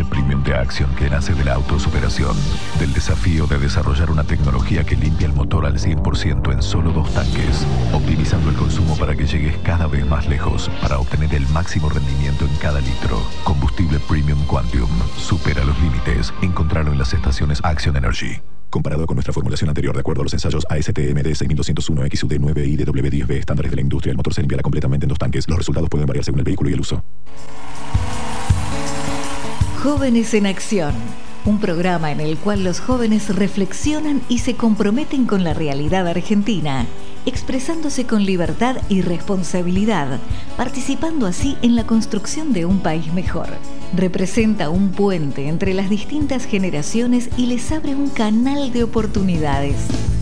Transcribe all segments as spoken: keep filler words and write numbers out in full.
Premium de Action, que nace de la autosuperación, del desafío de desarrollar una tecnología que limpia el motor al cien por ciento en solo dos tanques, optimizando el consumo para que llegues cada vez más lejos, para obtener el máximo rendimiento en cada litro. Combustible Premium Quantum supera los límites. Encontrarlo en las estaciones Action Energy. Comparado con nuestra formulación anterior, de acuerdo a los ensayos A S T M D seis mil doscientos uno, X U D nueve y D W diez B, estándares de la industria, el motor se limpiará completamente en dos tanques. Los resultados pueden variar según el vehículo y el uso. Jóvenes en Acción, un programa en el cual los jóvenes reflexionan y se comprometen con la realidad argentina, expresándose con libertad y responsabilidad, participando así en la construcción de un país mejor. Representa un puente entre las distintas generaciones y les abre un canal de oportunidades.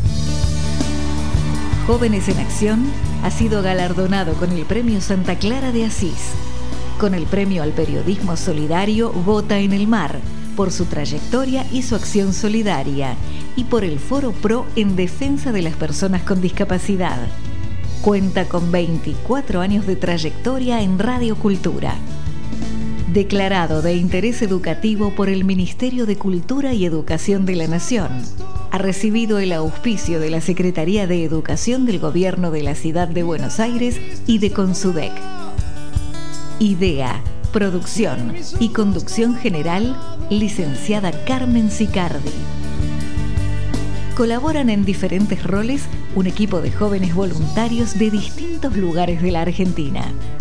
Jóvenes en Acción ha sido galardonado con el Premio Santa Clara de Asís, con el Premio al Periodismo Solidario Vota en el Mar, por su trayectoria y su acción solidaria, y por el Foro Pro en defensa de las personas con discapacidad. Cuenta con veinticuatro años de trayectoria en Radio Cultura. Declarado de interés educativo por el Ministerio de Cultura y Educación de la Nación. Ha recibido el auspicio de la Secretaría de Educación del Gobierno de la Ciudad de Buenos Aires y de Consudec. Idea, producción y conducción general, licenciada Carmen Sicardi. Colaboran en diferentes roles un equipo de jóvenes voluntarios de distintos lugares de la Argentina.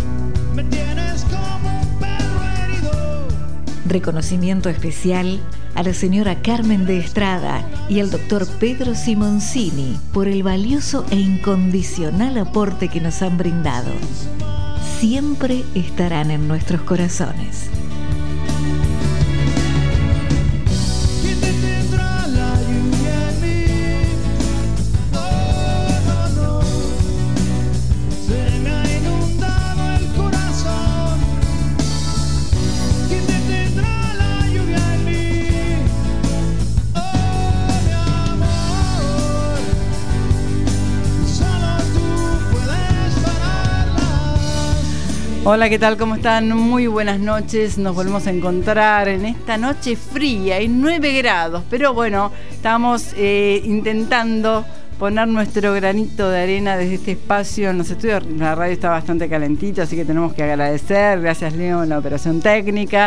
Reconocimiento especial a la señora Carmen de Estrada y al doctor Pedro Simoncini por el valioso e incondicional aporte que nos han brindado. Siempre estarán en nuestros corazones. Hola, ¿qué tal? ¿Cómo están? Muy buenas noches. Nos volvemos a encontrar en esta noche fría, hay nueve grados, pero bueno, estamos eh, intentando poner nuestro granito de arena desde este espacio en los estudios. La radio está bastante calentita, así que tenemos que agradecer. Gracias, Leo, en la operación técnica.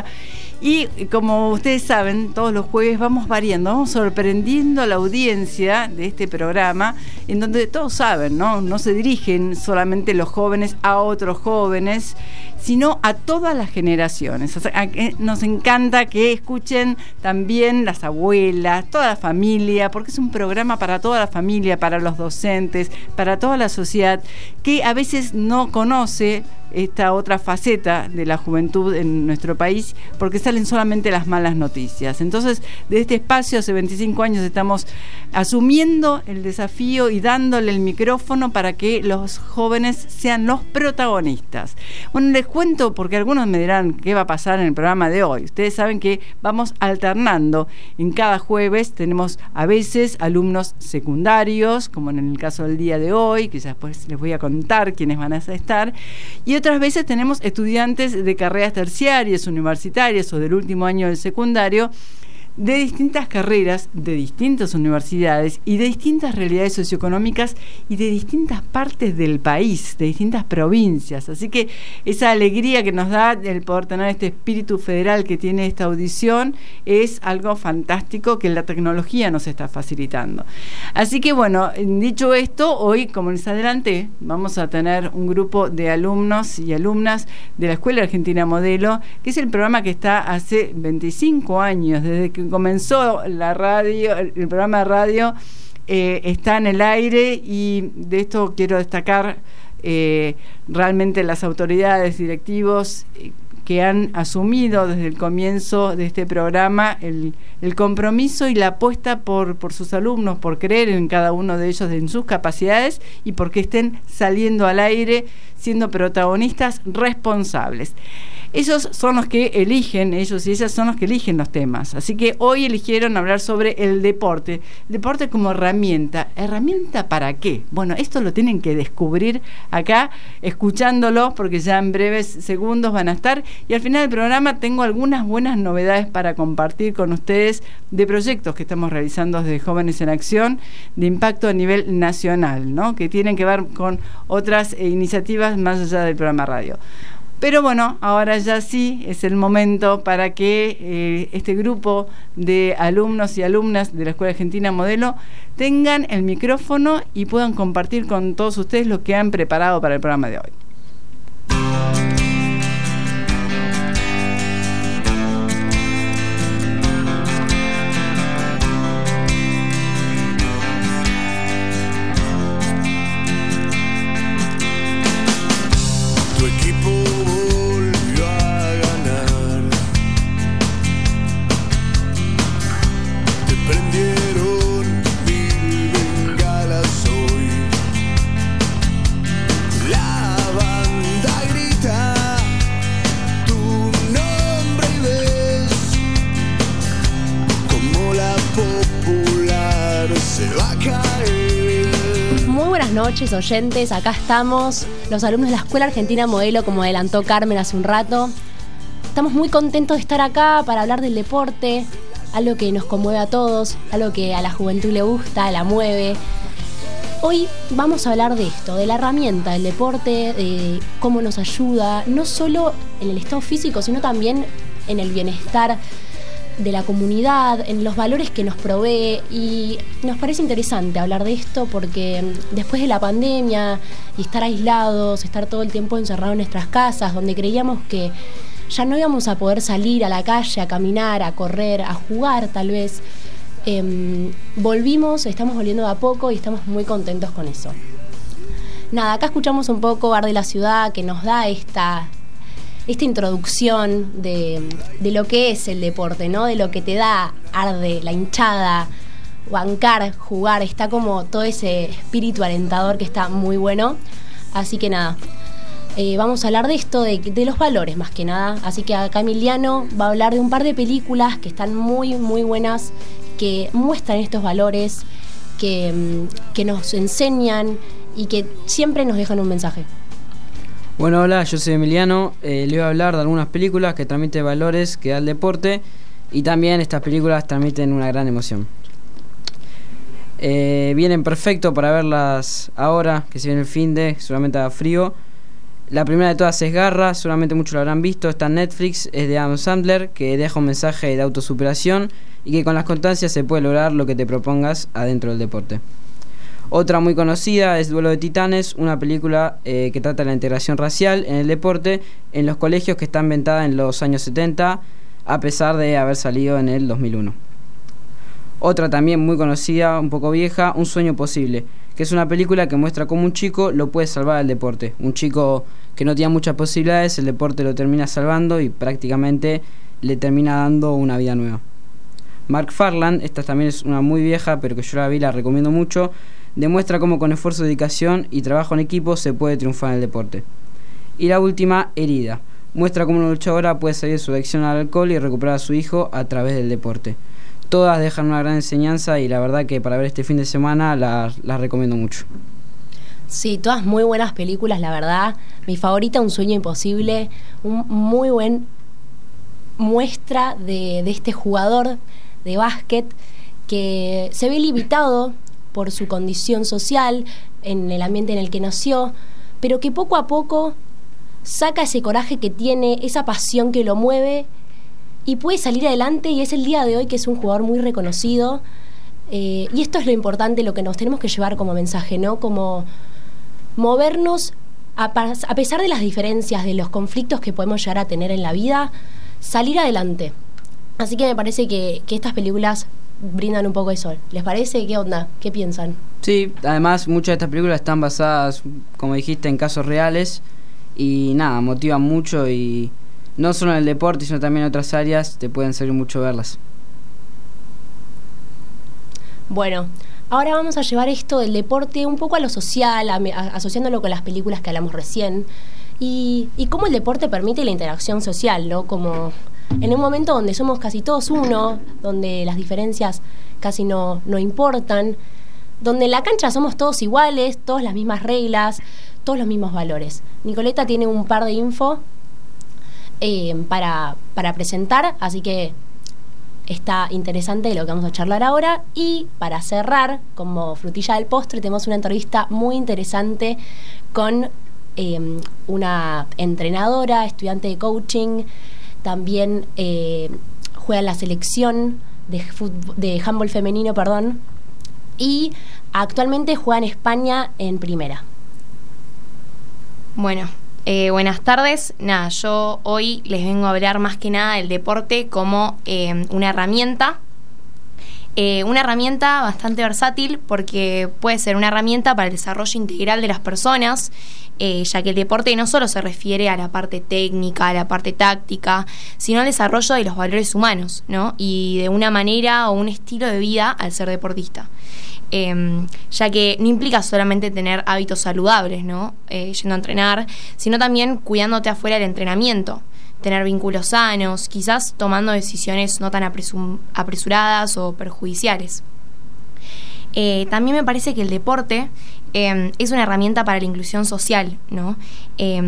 Y como ustedes saben, todos los jueves vamos variando, vamos sorprendiendo a la audiencia de este programa, en donde todos saben, ¿no? No se dirigen solamente los jóvenes a otros jóvenes, sino a todas las generaciones. O sea, nos encanta que escuchen también las abuelas, toda la familia, porque es un programa para toda la familia, para los docentes, para toda la sociedad, que a veces no conoce esta otra faceta de la juventud en nuestro país, porque salen solamente las malas noticias. Entonces, de este espacio, hace veinticinco años estamos asumiendo el desafío y dándole el micrófono para que los jóvenes sean los protagonistas. Bueno, les cuento, porque algunos me dirán qué va a pasar en el programa de hoy. Ustedes saben que vamos alternando. En cada jueves tenemos a veces alumnos secundarios, como en el caso del día de hoy, que ya después les voy a contar quiénes van a estar, y otras veces tenemos estudiantes de carreras terciarias, universitarias o del último año del secundario, de distintas carreras, de distintas universidades y de distintas realidades socioeconómicas y de distintas partes del país, de distintas provincias. Así que esa alegría que nos da el poder tener este espíritu federal que tiene esta audición es algo fantástico que la tecnología nos está facilitando. Así que bueno, dicho esto, hoy, como les adelanté, vamos a tener un grupo de alumnos y alumnas de la Escuela Argentina Modelo, que es el programa que está hace veinticinco años, desde que comenzó la radio, el programa de radio eh, está en el aire, y de esto quiero destacar eh, realmente las autoridades, directivos eh, que han asumido desde el comienzo de este programa el, el compromiso y la apuesta por, por sus alumnos, por creer en cada uno de ellos, en sus capacidades, y porque estén saliendo al aire siendo protagonistas responsables. ellos son los que eligen, ellos y ellas son los que eligen los temas. Así que hoy eligieron hablar sobre el deporte. El deporte como herramienta. ¿Herramienta para qué? Bueno, esto lo tienen que descubrir acá, escuchándolo, porque ya en breves segundos van a estar. Y al final del programa tengo algunas buenas novedades para compartir con ustedes de proyectos que estamos realizando desde Jóvenes en Acción, de impacto a nivel nacional, ¿no? Que tienen que ver con otras eh, iniciativas más allá del programa radio. Pero bueno, ahora ya sí es el momento para que eh, este grupo de alumnos y alumnas de la Escuela Argentina Modelo tengan el micrófono y puedan compartir con todos ustedes lo que han preparado para el programa de hoy. Noches, oyentes, acá estamos, los alumnos de la Escuela Argentina Modelo, como adelantó Carmen hace un rato. Estamos muy contentos de estar acá para hablar del deporte, algo que nos conmueve a todos, algo que a la juventud le gusta, la mueve. Hoy vamos a hablar de esto, de la herramienta del deporte, de cómo nos ayuda, no solo en el estado físico, sino también en el bienestar de la comunidad, en los valores que nos provee, y nos parece interesante hablar de esto porque después de la pandemia y estar aislados, estar todo el tiempo encerrados en nuestras casas, donde creíamos que ya no íbamos a poder salir a la calle, a caminar, a correr, a jugar tal vez, eh, volvimos, estamos volviendo de a poco y estamos muy contentos con eso. Nada, acá escuchamos un poco Arde la Ciudad, que nos da esta... esta introducción de, de lo que es el deporte, ¿no? De lo que te da Arde, la hinchada, bancar, jugar, está como todo ese espíritu alentador que está muy bueno. Así que nada, eh, vamos a hablar de esto, de, de los valores más que nada. Así que acá Emiliano va a hablar de un par de películas que están muy, muy buenas, que muestran estos valores, que, que nos enseñan y que siempre nos dejan un mensaje. Bueno, hola, yo soy Emiliano, eh, le voy a hablar de algunas películas que transmiten valores que da el deporte, y también estas películas transmiten una gran emoción. Eh, vienen perfecto para verlas ahora, que se viene el fin de, seguramente haga frío. La primera de todas es Garra, seguramente muchos lo habrán visto, está en Netflix, es de Adam Sandler, que deja un mensaje de autosuperación y que con las constancias se puede lograr lo que te propongas adentro del deporte. Otra muy conocida es Duelo de Titanes, una película eh, que trata de la integración racial en el deporte en los colegios, que está ambientada en los años setenta, a pesar de haber salido en el dos mil uno. Otra también muy conocida, un poco vieja, Un sueño posible, que es una película que muestra cómo un chico lo puede salvar al deporte. Un chico que no tenía muchas posibilidades, el deporte lo termina salvando y prácticamente le termina dando una vida nueva. McFarland, esta también es una muy vieja, pero que yo la vi, la recomiendo mucho. Demuestra cómo con esfuerzo, dedicación y trabajo en equipo se puede triunfar en el deporte. Y la última, Herida. Muestra cómo una luchadora puede salir de su adicción al alcohol y recuperar a su hijo a través del deporte. Todas dejan una gran enseñanza y la verdad que para ver este fin de semana las, las recomiendo mucho. Sí, todas muy buenas películas, la verdad. Mi favorita, Un sueño imposible. Un muy buen muestra de, de este jugador de básquet que se ve limitado por su condición social, en el ambiente en el que nació, pero que poco a poco saca ese coraje que tiene, esa pasión que lo mueve y puede salir adelante, y es el día de hoy que es un jugador muy reconocido. Eh, y esto es lo importante, lo que nos tenemos que llevar como mensaje, ¿no? Como movernos a, a pesar de las diferencias, de los conflictos que podemos llegar a tener en la vida, salir adelante. Así que me parece que, que estas películas brindan un poco eso. ¿Les parece? ¿Qué onda? ¿Qué piensan? Sí, además muchas de estas películas están basadas, como dijiste, en casos reales y nada, motivan mucho, y no solo en el deporte, sino también en otras áreas, te pueden servir mucho verlas. Bueno, ahora vamos a llevar esto del deporte un poco a lo social, a, a, asociándolo con las películas que hablamos recién. y, y cómo el deporte permite la interacción social, ¿no? Como en un momento donde somos casi todos uno, donde las diferencias casi no, no importan, donde en la cancha somos todos iguales, todas las mismas reglas, todos los mismos valores. Nicoleta tiene un par de info eh, para, para presentar, así que está interesante lo que vamos a charlar ahora. Y para cerrar, como frutilla del postre, tenemos una entrevista muy interesante con eh, una entrenadora, estudiante de coaching, también eh, juega en la selección de, fútbol, de handball femenino, perdón, y actualmente juega en España en primera. Bueno, eh, buenas tardes. Nada, yo hoy les vengo a hablar más que nada del deporte como eh, una herramienta. Eh, una herramienta bastante versátil porque puede ser una herramienta para el desarrollo integral de las personas, eh, ya que el deporte no solo se refiere a la parte técnica, a la parte táctica, sino al desarrollo de los valores humanos, ¿no? Y de una manera o un estilo de vida al ser deportista. Eh, ya que no implica solamente tener hábitos saludables, ¿no? Eh, yendo a entrenar, sino también cuidándote afuera del entrenamiento, tener vínculos sanos, quizás tomando decisiones no tan apresum- apresuradas o perjudiciales. Eh, también me parece que el deporte eh, es una herramienta para la inclusión social, ¿no? Eh,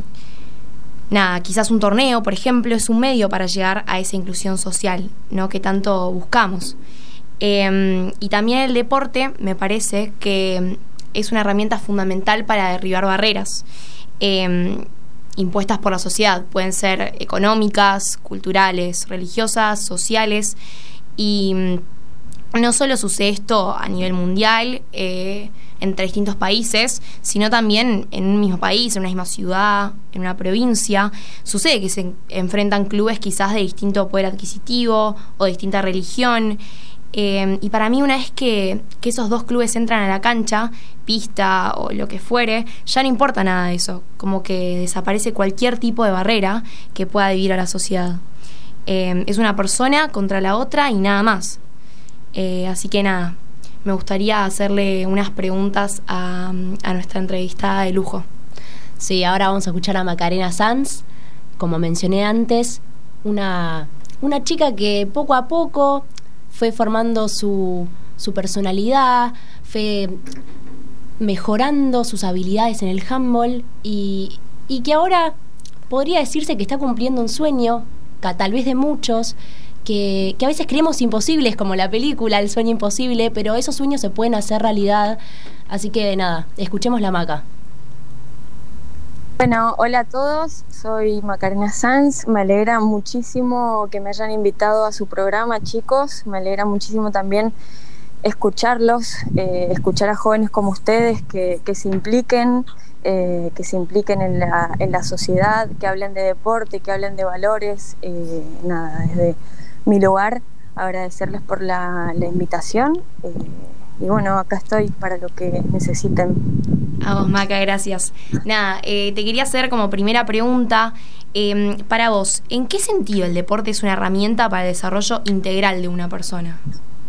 nada, quizás un torneo, por ejemplo, es un medio para llegar a esa inclusión social, ¿no? Que tanto buscamos. Eh, y también el deporte me parece que es una herramienta fundamental para derribar barreras eh, impuestas por la sociedad. Pueden ser económicas, culturales, religiosas, sociales, y no solo sucede esto a nivel mundial, eh, entre distintos países, sino también en un mismo país, en una misma ciudad, en una provincia. Sucede que se enfrentan clubes quizás de distinto poder adquisitivo o de distinta religión. Eh, y para mí, una vez que, que esos dos clubes entran a la cancha, pista o lo que fuere, ya no importa nada de eso, como que desaparece cualquier tipo de barrera que pueda dividir a la sociedad. Eh, es una persona contra la otra y nada más. Eh, así que nada, me gustaría hacerle unas preguntas a, a nuestra entrevistada de lujo. Sí, ahora vamos a escuchar a Macarena Sanz, como mencioné antes, una, una chica que poco a poco fue formando su, su personalidad, fue mejorando sus habilidades en el handball y, y que ahora podría decirse que está cumpliendo un sueño, que tal vez de muchos, que, que a veces creemos imposibles, como la película El sueño imposible, pero esos sueños se pueden hacer realidad. Así que nada, escuchemos la Maca. Bueno, hola a todos, soy Macarena Sanz, me alegra muchísimo que me hayan invitado a su programa, chicos, me alegra muchísimo también escucharlos, eh, escuchar a jóvenes como ustedes que, que se impliquen, eh, que se impliquen en la, en la sociedad, que hablen de deporte, que hablen de valores. Eh, nada, desde mi lugar, agradecerles por la, la invitación. Eh, Y bueno, acá estoy para lo que necesiten. A vos, Maca, gracias. Nada, eh, te quería hacer como primera pregunta, eh, para vos, ¿en qué sentido el deporte es una herramienta para el desarrollo integral de una persona?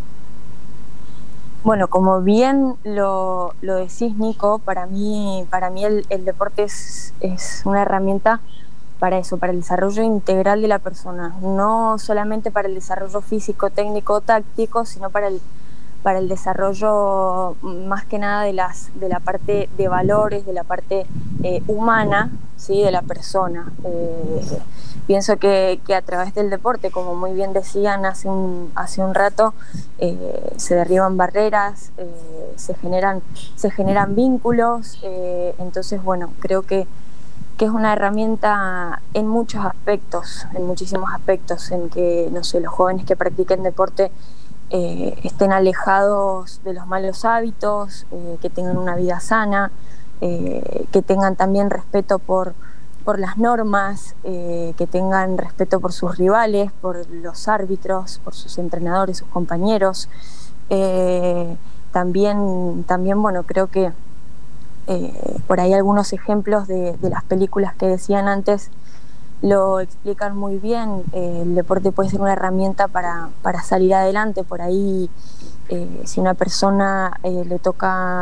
Bueno, como bien lo, lo decís, Nico, para mí, para mí el, el deporte es, es una herramienta para eso, para el desarrollo integral de la persona. No solamente para el desarrollo físico, técnico, táctico, sino para el para el desarrollo más que nada de las de la parte de valores, de la parte eh, humana, ¿sí? De la persona. Eh, pienso que, que a través del deporte, como muy bien decían hace un, hace un rato, eh, se derriban barreras, eh, se generan, se generan vínculos, eh, entonces bueno, creo que, que es una herramienta en muchos aspectos, en muchísimos aspectos, en que, no sé, los jóvenes que practiquen deporte Eh, estén alejados de los malos hábitos, eh, que tengan una vida sana, eh, que tengan también respeto por, por las normas, eh, que tengan respeto por sus rivales, por los árbitros, por sus entrenadores, sus compañeros. Eh, también, también, bueno, creo que eh, por ahí algunos ejemplos de, de las películas que decían antes lo explican muy bien. Eh, el deporte puede ser una herramienta para, para salir adelante. Por ahí, eh, si una persona eh, le toca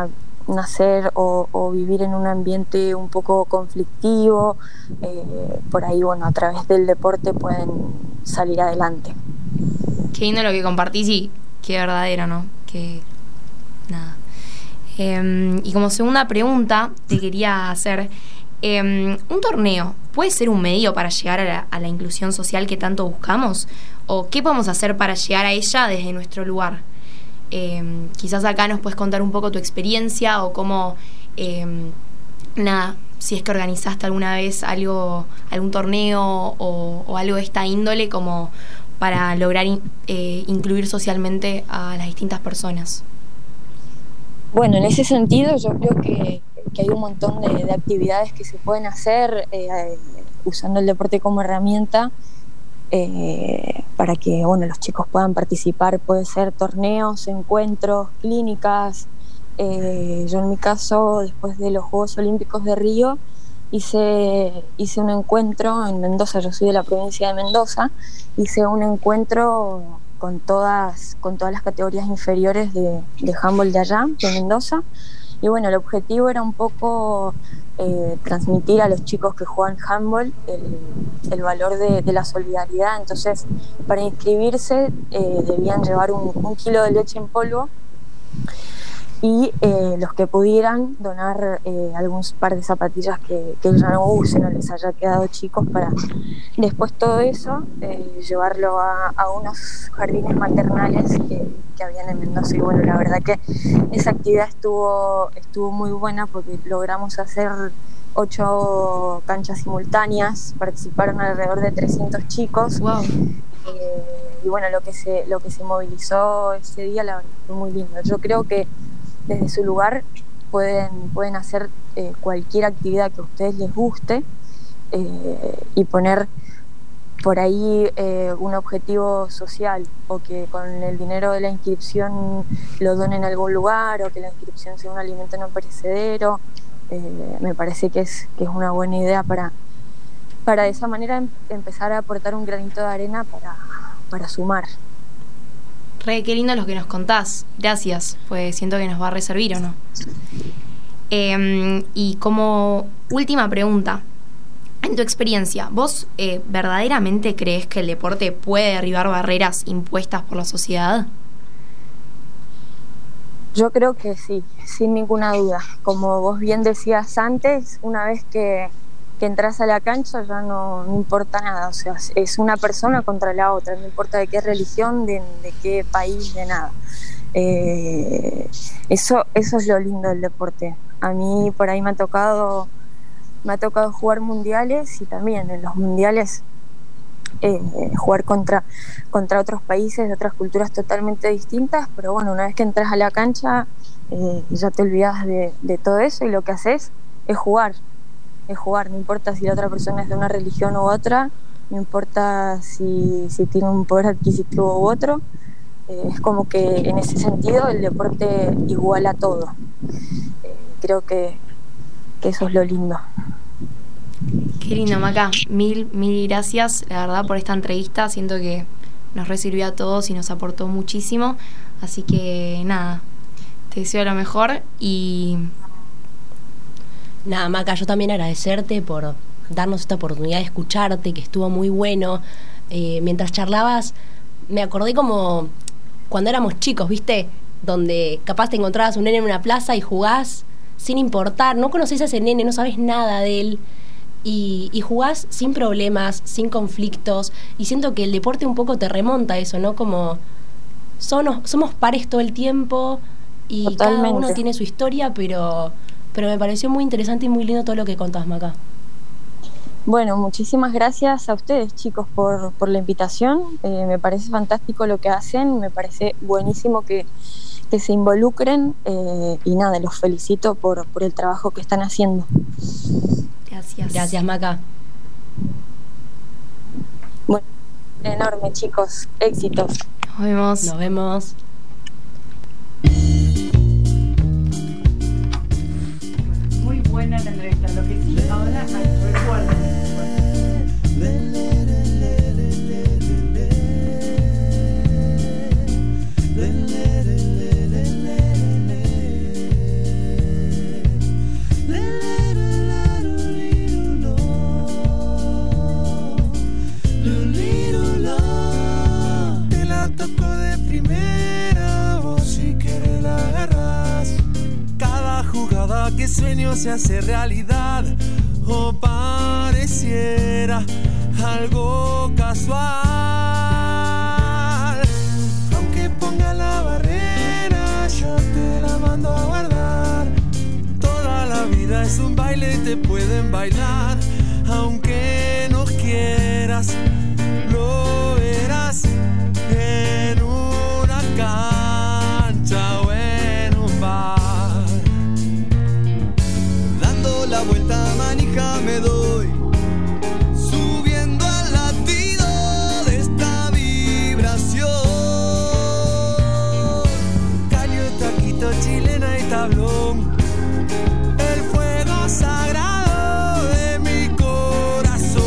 nacer o, o vivir en un ambiente un poco conflictivo, eh, por ahí, bueno, a través del deporte pueden salir adelante. Qué lindo lo que compartís y qué verdadero, ¿no? Que nada. Eh, y como segunda pregunta te quería hacer, eh, ¿un torneo puede ser un medio para llegar a la, a la inclusión social que tanto buscamos? ¿O qué podemos hacer para llegar a ella desde nuestro lugar? Eh, quizás acá nos puedes contar un poco tu experiencia o cómo, eh, nada, si es que organizaste alguna vez algo, algún torneo o, o algo de esta índole como para lograr in, eh, incluir socialmente a las distintas personas. Bueno, en ese sentido yo creo que, que hay un montón de, de actividades que se pueden hacer eh, eh, usando el deporte como herramienta eh, para que, bueno, los chicos puedan participar. Puede ser torneos, encuentros, clínicas. Eh, yo en mi caso, después de los Juegos Olímpicos de Río, hice, hice un encuentro en Mendoza. Yo soy de la provincia de Mendoza. Hice un encuentro con todas, con todas las categorías inferiores de, de handball de allá, de Mendoza. Y bueno, el objetivo era un poco eh, transmitir a los chicos que juegan handball el, el valor de, de la solidaridad. Entonces, para inscribirse eh, debían llevar un, un kilo de leche en polvo y eh, los que pudieran donar eh, algún par de zapatillas que, que ya no usen o les haya quedado chicos, para después todo eso eh, llevarlo a, a unos jardines maternales que, que habían en Mendoza. Y bueno, la verdad que esa actividad estuvo, estuvo muy buena porque logramos hacer ocho canchas simultáneas, participaron alrededor de trescientos chicos. Wow. Eh, y bueno, lo que se, lo que se movilizó ese día, la verdad, fue muy lindo. Yo creo que desde su lugar pueden, pueden hacer eh, cualquier actividad que a ustedes les guste eh, y poner por ahí eh, un objetivo social, o que con el dinero de la inscripción lo donen a algún lugar, o que la inscripción sea un alimento no perecedero. Eh, me parece que es, que es una buena idea para, para de esa manera em- empezar a aportar un granito de arena para, para sumar. Re, qué lindo lo que nos contás. Gracias, pues siento que nos va a reservir, ¿o no? Eh, y como última pregunta, en tu experiencia, ¿vos eh, verdaderamente crees que el deporte puede derribar barreras impuestas por la sociedad? Yo creo que sí, sin ninguna duda. Como vos bien decías antes, una vez que, que entras a la cancha ya no, no importa nada. O sea, es una persona contra la otra, no importa de qué religión, de, de qué país, de nada. Eh, eso, eso es lo lindo del deporte. A mí por ahí me ha tocado, me ha tocado jugar mundiales, y también en los mundiales eh, jugar contra, contra otros países de otras culturas totalmente distintas, pero bueno, una vez que entras a la cancha eh, ya te olvidas de, de todo eso, y lo que haces es jugar, es jugar, no importa si la otra persona es de una religión u otra, no importa si, si tiene un poder adquisitivo u otro. Eh, es como que en ese sentido el deporte iguala todo. Eh, creo que, que eso es lo lindo. Qué lindo, Maca. Mil, mil gracias, la verdad, por esta entrevista. Siento que nos resirvió a todos y nos aportó muchísimo. Así que, nada, te deseo lo mejor y... Nada, Maca, yo también agradecerte por darnos esta oportunidad de escucharte, que estuvo muy bueno. Eh, mientras charlabas, me acordé como cuando éramos chicos, ¿viste? Donde capaz te encontrabas un nene en una plaza y jugás sin importar, no conocés a ese nene, no sabés nada de él. Y, y jugás sin problemas, sin conflictos, y siento que el deporte un poco te remonta a eso, ¿no? Como somos, somos pares todo el tiempo y Totalmente. Cada uno tiene su historia, pero, pero me pareció muy interesante y muy lindo todo lo que contás, Maca. Bueno, muchísimas gracias a ustedes, chicos, por, por la invitación. Eh, me parece fantástico lo que hacen, me parece buenísimo que, que se involucren eh, y nada, los felicito por, por el trabajo que están haciendo. Gracias. Gracias, Maca. Bueno, enorme, chicos. Éxitos. Nos vemos. Nos vemos. Muy buena la entrevista. Lo que sí, ahora recuerdo. que sueño se hace realidad o pareciera algo casual. Aunque ponga la barrera, yo te la mando a guardar. Toda la vida es un baile y te pueden bailar. Aunque no quieras, lo verás en una cancha o en un bar. Dando la vuelta a manija me doy, subiendo al latido de esta vibración. Caño, taquito, chilena y tablón, el fuego sagrado de mi corazón.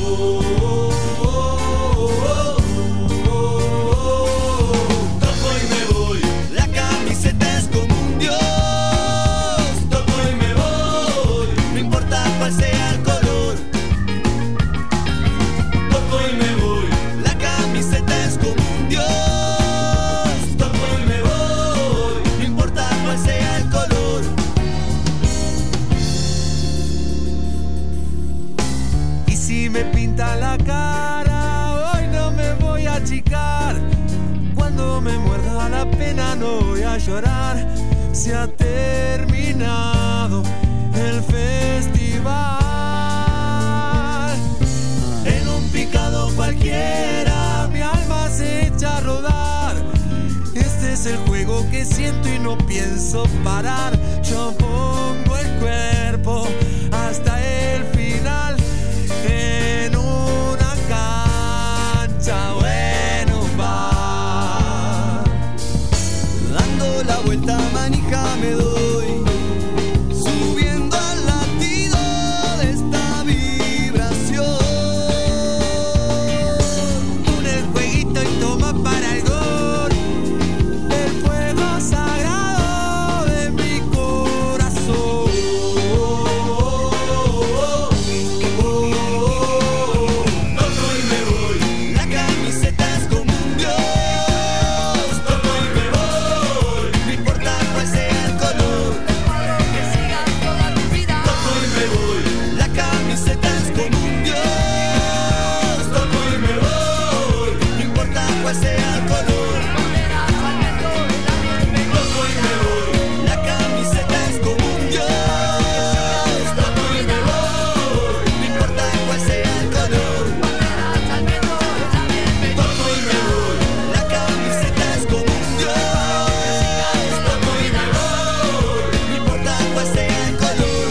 Toco y me voy, la camiseta es como un dios. Toco y me voy, no importa cuál sea el color. Toco y me voy, la camiseta es como un dios. Toco y me voy, no importa cuál sea el color. Y si me pinta la cara, hoy no me voy a achicar. Cuando me muerda la pena no voy a llorar. Se ha terminado el festival. En un picado cualquiera mi alma se echa a rodar. Este es el juego que siento y no pienso parar. Yo pongo el cuerpo hasta el final, en una cancha o en un bar. Dando la vuelta a manija me doy, subiendo al latido de esta vibración. Une el jueguito y toma para el gol, el fuego sagrado de mi corazón. Toco y me voy, la camiseta es como un dios. Toco y me voy, no importa cuál sea el color. Que sigas toda tu vida. Toco y me voy, la camiseta es como un dios. Toco y me voy, no importa cuál sea el color. Toco y me voy, la camiseta es como un dios. Toco y me voy, no importa cuál sea el color. Toco y me voy, la camiseta es como un dios. Toco y me voy, no importa cuál sea el color.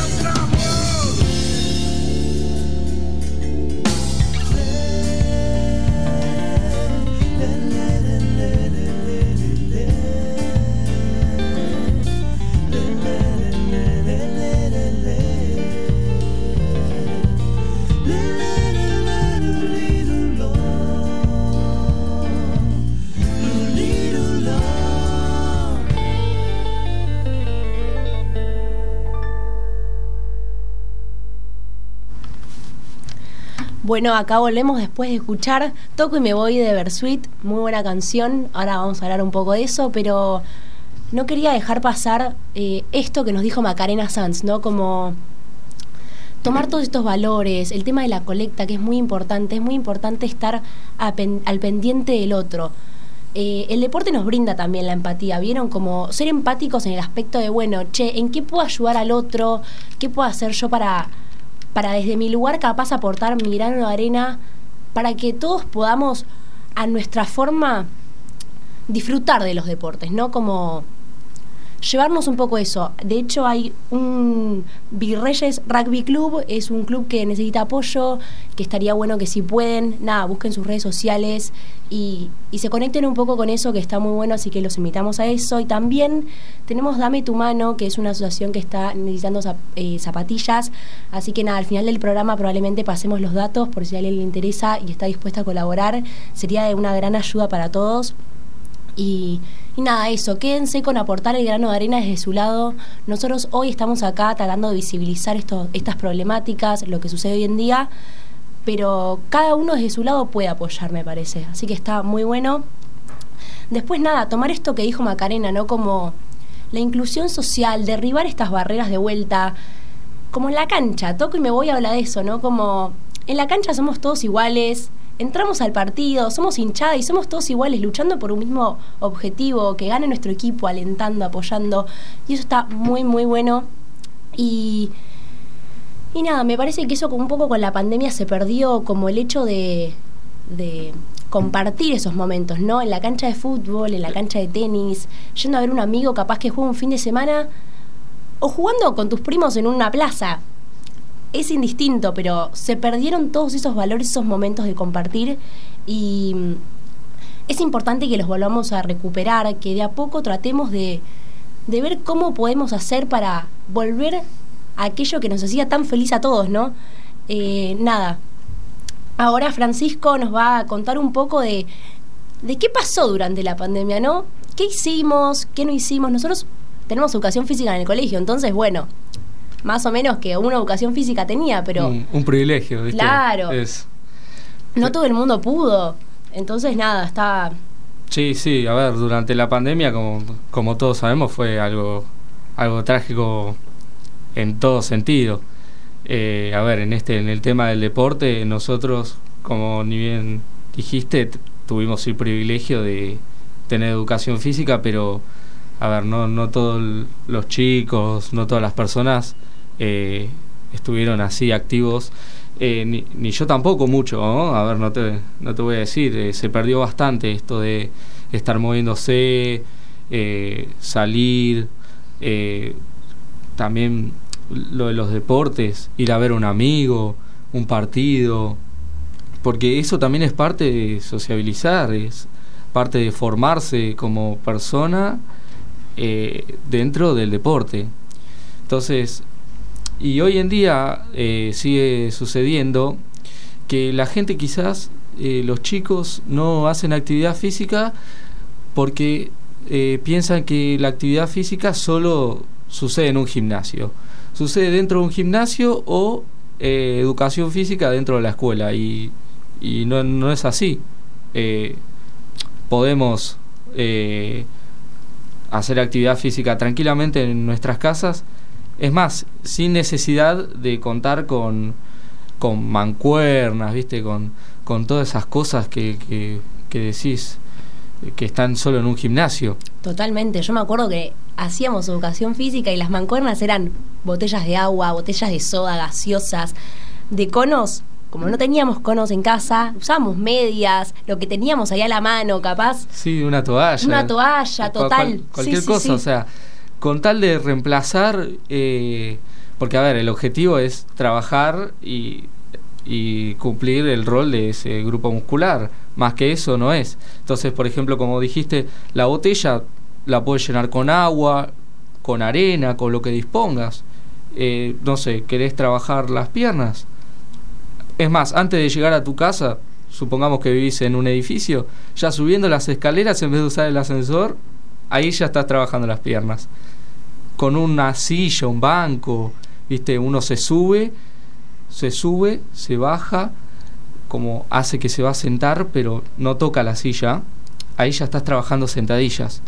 Bueno, acá volvemos después de escuchar Toco y me voy de Versuit, muy buena canción. Ahora vamos a hablar un poco de eso, pero no quería dejar pasar eh, esto que nos dijo Macarena Sanz, ¿no? Como tomar todos estos valores, el tema de la colecta, que es muy importante, es muy importante estar a pen, al pendiente del otro. Eh, el deporte nos brinda también la empatía, ¿vieron? Como ser empáticos en el aspecto de, bueno, che, ¿en qué puedo ayudar al otro? ¿Qué puedo hacer yo para... para desde mi lugar capaz aportar mi grano de arena para que todos podamos a nuestra forma disfrutar de los deportes, ¿no? Como llevarnos un poco eso. De hecho hay un Virreyes Rugby Club, es un club que necesita apoyo, que estaría bueno que si pueden, nada, busquen sus redes sociales y, y se conecten un poco con eso, que está muy bueno, así que los invitamos a eso. Y también tenemos Dame tu Mano, que es una asociación que está necesitando zap, eh, zapatillas, así que nada, al final del programa probablemente pasemos los datos por si a alguien le interesa y está dispuesta a colaborar, sería de una gran ayuda para todos. Y, y nada, eso, quédense con aportar el grano de arena desde su lado. Nosotros hoy estamos acá tratando de visibilizar esto, estas problemáticas, lo que sucede hoy en día, pero cada uno desde su lado puede apoyar, me parece. Así que está muy bueno. Después nada, tomar esto que dijo Macarena, ¿no? Como la inclusión social, derribar estas barreras de vuelta, como en la cancha, toco y me voy a hablar de eso, ¿no? Como en la cancha somos todos iguales, entramos al partido, somos hinchada y somos todos iguales, luchando por un mismo objetivo, que gane nuestro equipo, alentando, apoyando, y eso está muy, muy bueno. Y, y nada, me parece que eso un poco con la pandemia se perdió, como el hecho de, de compartir esos momentos, ¿no? En la cancha de fútbol, en la cancha de tenis, yendo a ver un amigo capaz que juega un fin de semana, o jugando con tus primos en una plaza. Es indistinto, pero se perdieron todos esos valores, esos momentos de compartir, y es importante que los volvamos a recuperar, que de a poco tratemos de, de ver cómo podemos hacer para volver a aquello que nos hacía tan feliz a todos, ¿no? Eh, nada, ahora Francisco nos va a contar un poco de, de qué pasó durante la pandemia, ¿no? ¿Qué hicimos? ¿Qué no hicimos? Nosotros tenemos educación física en el colegio, entonces, bueno, más o menos que una educación física tenía, pero... Un, un privilegio, ¿viste? Claro. Es... No todo el mundo pudo. Entonces, nada, estaba... Sí, sí, a ver, durante la pandemia, como, como todos sabemos, fue algo, algo trágico en todo sentido. Eh, a ver, en este en el tema del deporte, nosotros, como ni bien dijiste, t- tuvimos el privilegio de tener educación física, pero... A ver, no no todos los chicos, no todas las personas eh, estuvieron así activos, eh, ni, ni yo tampoco mucho, ¿no? A ver, no te, no te voy a decir, eh, se perdió bastante esto de estar moviéndose, eh, salir, eh, también lo de los deportes, ir a ver a un amigo, un partido, porque eso también es parte de sociabilizar, es parte de formarse como persona, Eh, dentro del deporte. Entonces, y hoy en día eh, sigue sucediendo que la gente quizás, eh, los chicos no hacen actividad física porque eh, piensan que la actividad física solo sucede en un gimnasio. Sucede dentro de un gimnasio o eh, educación física dentro de la escuela, y, y no, no es así. Eh, podemos... Eh, hacer actividad física tranquilamente en nuestras casas, es más, sin necesidad de contar con, con mancuernas, ¿viste? Con, con todas esas cosas que, que, que decís que están solo en un gimnasio. Totalmente, yo me acuerdo que hacíamos educación física y las mancuernas eran botellas de agua, botellas de soda, gaseosas, de conos. Como no teníamos conos en casa, usábamos medias, lo que teníamos ahí a la mano, capaz. Sí, una toalla. Una toalla, total. Cual, cualquier sí, sí, cosa, sí. O sea, con tal de reemplazar, eh, porque a ver, el objetivo es trabajar y, y cumplir el rol de ese grupo muscular, más que eso no es. Entonces, por ejemplo, como dijiste, la botella la puedes llenar con agua, con arena, con lo que dispongas. Eh, no sé, ¿querés trabajar las piernas? Es más, antes de llegar a tu casa, supongamos que vivís en un edificio, ya subiendo las escaleras, en vez de usar el ascensor, ahí ya estás trabajando las piernas. Con una silla, un banco, ¿viste? Uno se sube, se sube, se baja, como hace que se va a sentar, pero no toca la silla. Ahí ya estás trabajando sentadillas.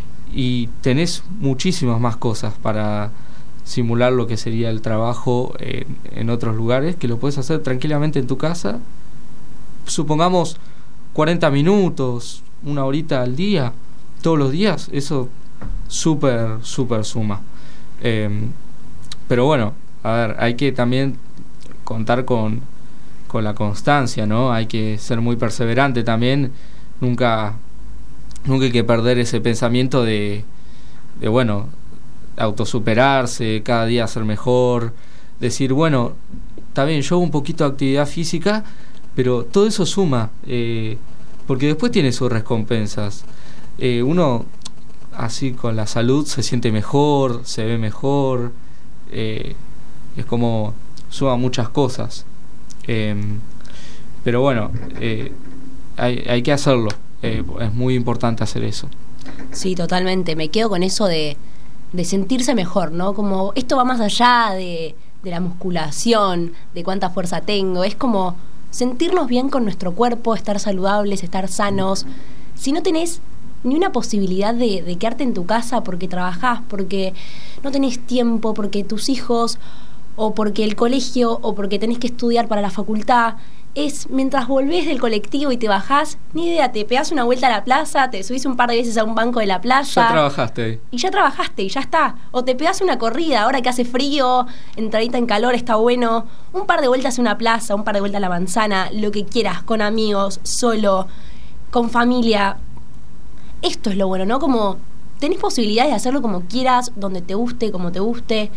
Y tenés muchísimas más cosas para simular lo que sería el trabajo en, en otros lugares, que lo puedes hacer tranquilamente en tu casa, supongamos cuarenta minutos, una horita al día, todos los días, eso súper, súper suma. Eh, pero bueno, a ver, hay que también contar con, con la constancia, ¿no? Hay que ser muy perseverante también, nunca, nunca hay que perder ese pensamiento de, de bueno, autosuperarse, cada día ser mejor, decir, bueno, está bien, yo hago un poquito de actividad física, pero todo eso suma, eh, porque después tiene sus recompensas. Eh, uno, así con la salud, se siente mejor, se ve mejor, eh, es como suma muchas cosas. Eh, pero bueno, eh, hay, hay que hacerlo, eh, es muy importante hacer eso. Sí, totalmente, me quedo con eso de de sentirse mejor, ¿no? Como esto va más allá de, de la musculación, de cuánta fuerza tengo, es como sentirnos bien con nuestro cuerpo, estar saludables, estar sanos. Si no tenés ni una posibilidad de, de quedarte en tu casa porque trabajás, porque no tenés tiempo, porque tus hijos, o porque el colegio, o porque tenés que estudiar para la facultad. Es mientras volvés del colectivo y te bajás, ni idea, te pegás una vuelta a la plaza, te subís un par de veces a un banco de la plaza. Ya trabajaste ahí. Y ya trabajaste, y ya está. O te pegás una corrida, ahora que hace frío, entradita en calor, está bueno. Un par de vueltas a una plaza, un par de vueltas a la manzana, lo que quieras, con amigos, solo, con familia. Esto es lo bueno, ¿no? Como tenés posibilidades de hacerlo como quieras, donde te guste, como te guste.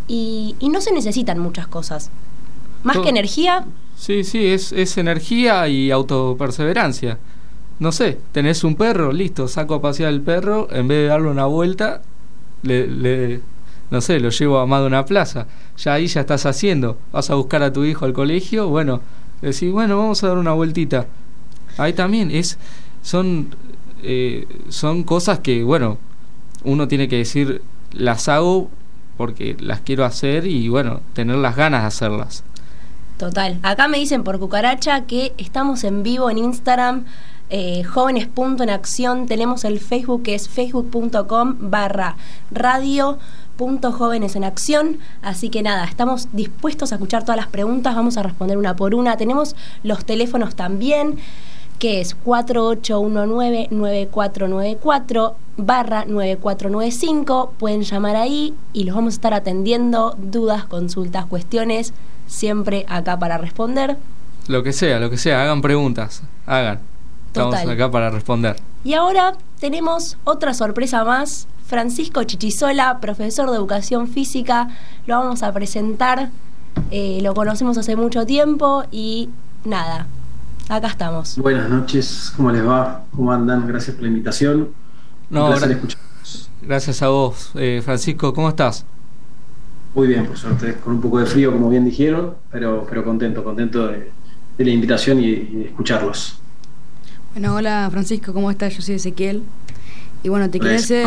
Y, y no se necesitan muchas cosas. Más Todo. que energía... Sí, sí, es, es energía y autoperseverancia. No sé, tenés un perro, listo, saco a pasear el perro, en vez de darle una vuelta, le, le, no sé, lo llevo a más de una plaza. Ya ahí ya estás haciendo. Vas a buscar a tu hijo al colegio, bueno, decís, bueno, vamos a dar una vueltita. Ahí también es, son, eh, son cosas que, bueno, uno tiene que decir, las hago porque las quiero hacer y, bueno, tener las ganas de hacerlas. Total. Acá me dicen por cucaracha que estamos en vivo en Instagram, eh, jóvenes punto en acción. Tenemos el Facebook que es facebook.com barra radio punto jóvenes en acción. Así que nada, estamos dispuestos a escuchar todas las preguntas. Vamos a responder una por una. Tenemos los teléfonos también, que es cuatro ocho uno nueve nueve cuatro nueve cuatro barra nueve cuatro nueve cinco. Pueden llamar ahí y los vamos a estar atendiendo. Dudas, consultas, cuestiones, siempre acá para responder. Lo que sea, lo que sea, hagan preguntas, hagan. Estamos Total. acá para responder. Y ahora tenemos otra sorpresa más. Francisco Chichisola, profesor de educación física, lo vamos a presentar. Eh, lo conocemos hace mucho tiempo y nada, acá estamos. Buenas noches, ¿cómo les va? ¿Cómo andan? Gracias por la invitación. No, Un placer gra- escucharlos. Gracias a vos, eh, Francisco, ¿cómo estás? Muy bien, por suerte, con un poco de frío, como bien dijeron, pero, pero contento, contento de, de la invitación y, y de escucharlos. Bueno, hola Francisco, ¿cómo estás? Yo soy Ezequiel. Y bueno, te quería hacer...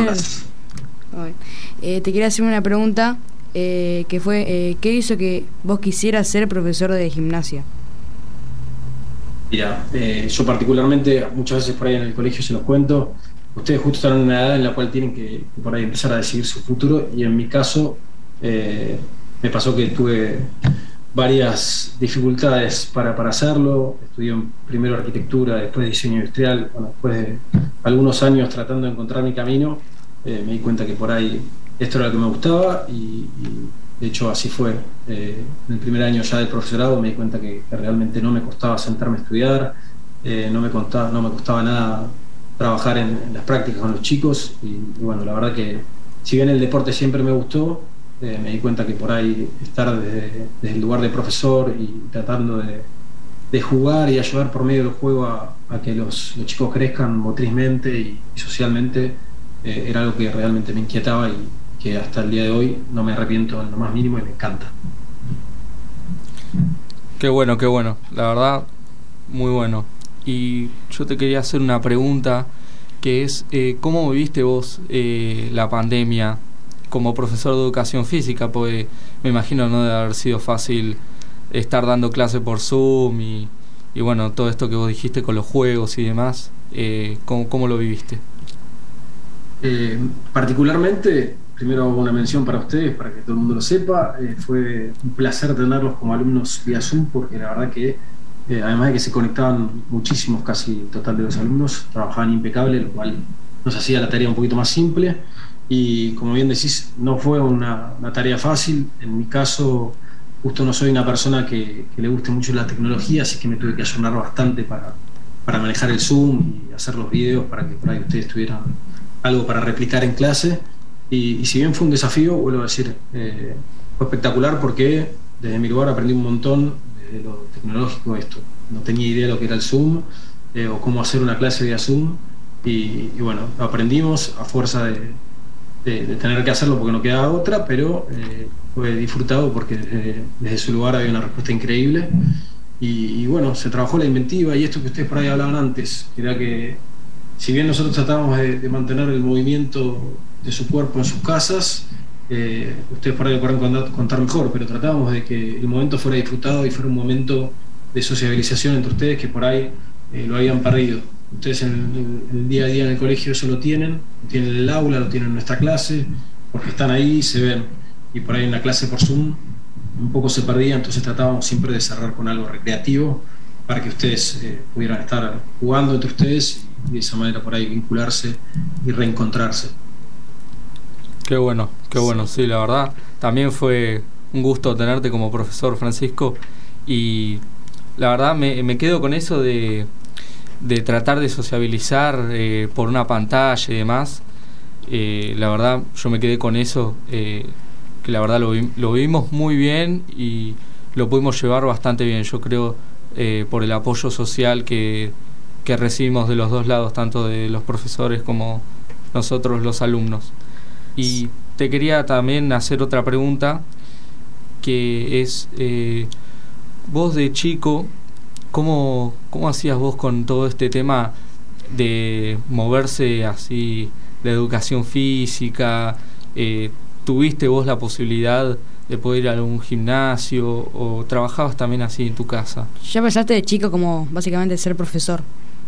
Ay, eh, te quería hacer una pregunta, eh, que fue, eh, ¿qué hizo que vos quisieras ser profesor de gimnasia? Mira, eh, yo particularmente, muchas veces por ahí en el colegio se los cuento, ustedes justo están en una edad en la cual tienen que, que por ahí empezar a decidir su futuro, y en mi caso eh, me pasó que tuve varias dificultades para, para hacerlo. Estudié primero arquitectura, después diseño industrial. Bueno, después de algunos años tratando de encontrar mi camino, eh, me di cuenta que por ahí esto era lo que me gustaba, y, y de hecho así fue. Eh, en el primer año ya del profesorado me di cuenta que, que realmente no me costaba sentarme a estudiar, eh, no, me costaba, no me costaba nada trabajar en, en las prácticas con los chicos, y, y bueno, la verdad que si bien el deporte siempre me gustó, eh, me di cuenta que por ahí estar desde, desde el lugar de profesor y tratando de, de jugar y ayudar por medio del juego a, a que los, los chicos crezcan motrizmente y, y socialmente, eh, era algo que realmente me inquietaba y que hasta el día de hoy no me arrepiento en lo más mínimo y me encanta. Qué bueno, qué bueno, la verdad, muy bueno. Y yo te quería hacer una pregunta, que es, eh, ¿cómo viviste vos eh, la pandemia como profesor de educación física? Porque me imagino no debe haber sido fácil estar dando clase por Zoom y, y bueno, todo esto que vos dijiste con los juegos y demás, eh, ¿cómo, cómo lo viviste? Eh, particularmente, primero hago una mención para ustedes, para que todo el mundo lo sepa. Eh, fue un placer tenerlos como alumnos vía Zoom, porque la verdad que eh, además de que se conectaban muchísimos, casi el total de los alumnos, trabajaban impecable, lo cual nos hacía la tarea un poquito más simple. Y como bien decís, no fue una, una tarea fácil. En mi caso, justo no soy una persona que, que le guste mucho la tecnología, así que me tuve que ayornar bastante para, para manejar el Zoom y hacer los videos para que por ahí ustedes tuvieran algo para replicar en clase. Y, y si bien fue un desafío, vuelvo a decir, eh, fue espectacular, porque desde mi lugar aprendí un montón de lo tecnológico de esto. No tenía idea de lo que era el Zoom, eh, o cómo hacer una clase vía Zoom, y, y bueno, lo aprendimos a fuerza de, de, de tener que hacerlo porque no quedaba otra, pero eh, fue disfrutado porque desde, desde su lugar había una respuesta increíble. Y, y bueno, se trabajó la inventiva y esto que ustedes por ahí hablaban antes, que era que si bien nosotros tratábamos de, de mantener el movimiento de su cuerpo en sus casas, eh, ustedes por ahí lo podrán contar, contar mejor, pero tratábamos de que el momento fuera disfrutado y fuera un momento de sociabilización entre ustedes que por ahí eh, lo habían perdido. Ustedes en el, el día a día en el colegio eso lo tienen, lo tienen en el aula, lo tienen en nuestra clase, porque están ahí, se ven. Y por ahí en la clase por Zoom un poco se perdía, entonces tratábamos siempre de cerrar con algo recreativo para que ustedes eh, pudieran estar jugando entre ustedes y de esa manera por ahí vincularse y reencontrarse. Qué bueno, qué bueno, sí, la verdad. También fue un gusto tenerte como profesor, Francisco, y la verdad me, me quedo con eso de, de tratar de sociabilizar eh, por una pantalla y demás. Eh, la verdad yo me quedé con eso, eh, que la verdad lo, vi, lo vimos muy bien y lo pudimos llevar bastante bien, yo creo, eh, por el apoyo social que, que recibimos de los dos lados, tanto de los profesores como nosotros los alumnos. Y te quería también hacer otra pregunta, que es, eh, vos de chico, ¿cómo, cómo hacías vos con todo este tema de moverse así, de educación física? Eh, ¿Tuviste vos la posibilidad de poder ir a algún gimnasio o trabajabas también así en tu casa? ¿Ya pensaste de chico como básicamente ser profesor?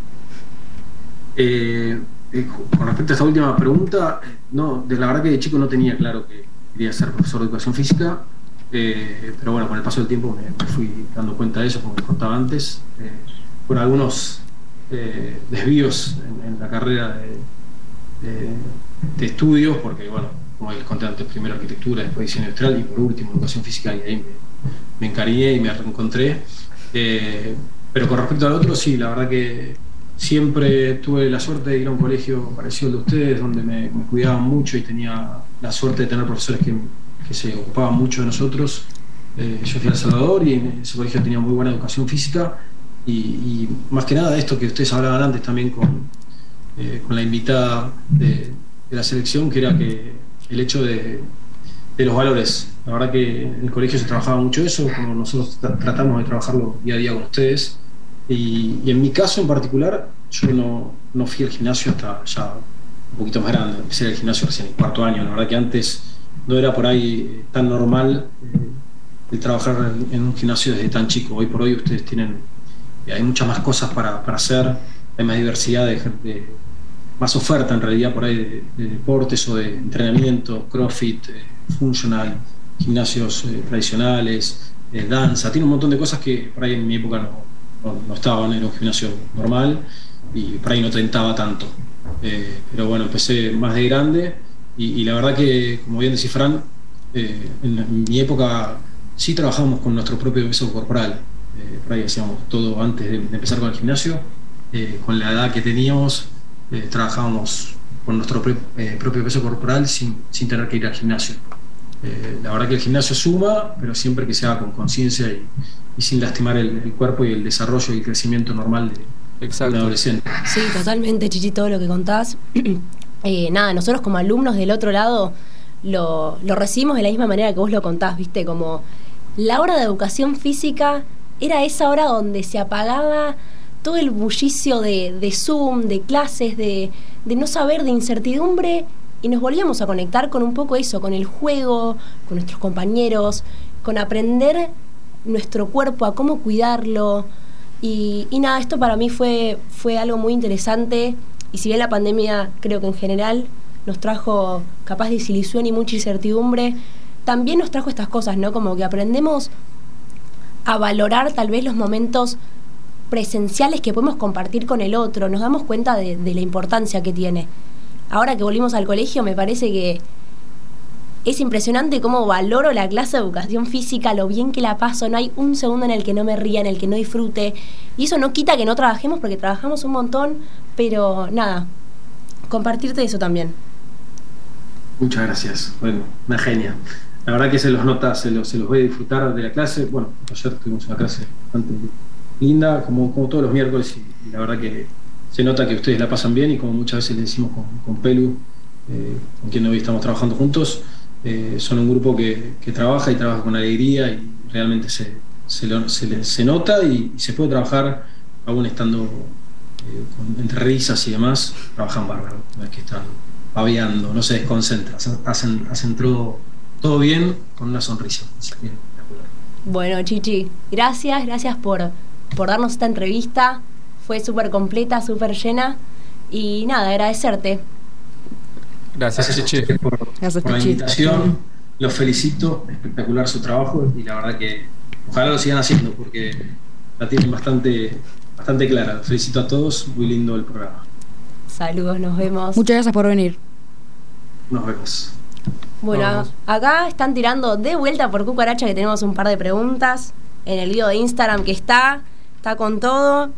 Eh, eh, con respecto a esta última pregunta, no, de la verdad que de chico no tenía claro que quería ser profesor de educación física, eh, pero bueno, con el paso del tiempo me, me fui dando cuenta de eso, como les contaba antes, eh, por algunos eh, desvíos en, en la carrera de, de, de estudios, porque bueno, como les conté antes, primero arquitectura, después diseño industrial y por último educación física, y ahí me, me encariñé y me reencontré. Eh, pero con respecto al otro, sí, la verdad que siempre tuve la suerte de ir a un colegio parecido al de ustedes, donde me, me cuidaban mucho y tenía la suerte de tener profesores que, que se ocupaban mucho de nosotros. Eh, yo fui a El Salvador y en ese colegio tenía muy buena educación física y, y más que nada esto que ustedes hablaban antes también con, eh, con la invitada de, de la selección, que era que el hecho de, de los valores. La verdad que en el colegio se trabajaba mucho eso, como nosotros tra- tratamos de trabajarlo día a día con ustedes. Y, y en mi caso en particular, yo no, no fui al gimnasio hasta ya un poquito más grande. Empecé el gimnasio recién en el cuarto año. La verdad que antes no era por ahí tan normal eh, el trabajar en, en un gimnasio desde tan chico. Hoy por hoy ustedes tienen, eh, hay muchas más cosas para, para hacer, hay más diversidad de, de más oferta en realidad por ahí de, de deportes o de entrenamiento, CrossFit, eh, funcional, gimnasios eh, tradicionales, eh, danza, tiene un montón de cosas que por ahí en mi época no, no, no estaban, era un gimnasio normal y por ahí no tentaba tanto. Eh, pero bueno, empecé más de grande y, y la verdad que, como bien decía Fran, eh, en, en mi época sí trabajábamos con nuestro propio peso corporal. Eh, por ahí hacíamos todo antes de, de empezar con el gimnasio, eh, con la edad que teníamos. Eh, trabajábamos con nuestro pre, eh, propio peso corporal sin, sin tener que ir al gimnasio. Eh, la verdad que el gimnasio suma, pero siempre que se haga con conciencia y, y sin lastimar el, el cuerpo y el desarrollo y el crecimiento normal de, de un adolescente. Sí, totalmente, Chichi, todo lo que contás. eh, nada, nosotros como alumnos del otro lado lo, lo recibimos de la misma manera que vos lo contás, ¿viste? Como la hora de educación física era esa hora donde se apagaba todo el bullicio de, de Zoom, de clases, de, de no saber, de incertidumbre, y nos volvíamos a conectar con un poco eso, con el juego, con nuestros compañeros, con aprender nuestro cuerpo, a cómo cuidarlo. Y, y nada, esto para mí fue, fue algo muy interesante, y si bien la pandemia creo que en general nos trajo capaz desilusión y mucha incertidumbre, también nos trajo estas cosas, ¿no? Como que aprendemos a valorar tal vez los momentos presenciales que podemos compartir con el otro, nos damos cuenta de, de la importancia que tiene. Ahora que volvimos al colegio me parece que es impresionante cómo valoro la clase de educación física, lo bien que la paso, no hay un segundo en el que no me ría, en el que no disfrute, y eso no quita que no trabajemos, porque trabajamos un montón, pero nada, compartirte eso también. Muchas gracias, bueno, una genia. La verdad que se los nota, se los, se los voy a disfrutar de la clase. Bueno, ayer tuvimos una clase bastante linda, como, como todos los miércoles, y, y la verdad que se nota que ustedes la pasan bien, y como muchas veces le decimos con, con Pelu, eh, con quien hoy estamos trabajando juntos, eh, son un grupo que, que trabaja y trabaja con alegría, y realmente se, se, lo, se, le, se nota y, y se puede trabajar aún estando eh, con, entre risas y demás, trabajan bárbaro, no es que están babeando, no se desconcentran, hacen, hacen todo, todo bien con una sonrisa. Bien, bueno, Chichi, gracias, gracias por por darnos esta entrevista. fue súper completa, súper llena. Y nada, agradecerte. Gracias, Gracias Chichi. por, Gracias, por la Chichi. invitación. Los felicito, espectacular su trabajo y la verdad que ojalá lo sigan haciendo porque la tienen bastante, bastante clara. Los felicito a todos, muy lindo el programa. Saludos, nos vemos. Muchas gracias por venir. Nos vemos. Bueno, Vamos. acá están tirando de vuelta por Cucaracha que tenemos un par de preguntas en el video de Instagram que está, está con todo.